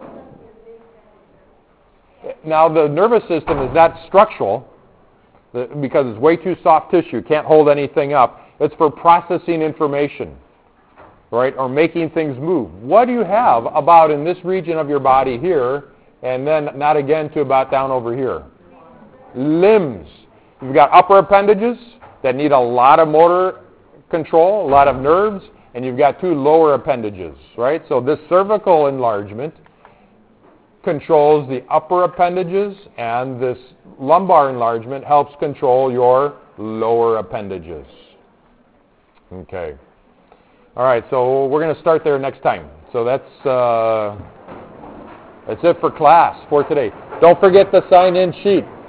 Now, the nervous system is not structural because it's way too soft tissue. Can't hold anything up. It's for processing information, right, or making things move. What do you have about in this region of your body here, and then not again to about down over here? Limbs. You've got upper appendages that need a lot of motor control, a lot of nerves, and you've got two lower appendages, right? So this cervical enlargement controls the upper appendages, and this lumbar enlargement helps control your lower appendages. Okay. All right, so we're going to start there next time. So that's it for class for today. Don't forget the sign-in sheet.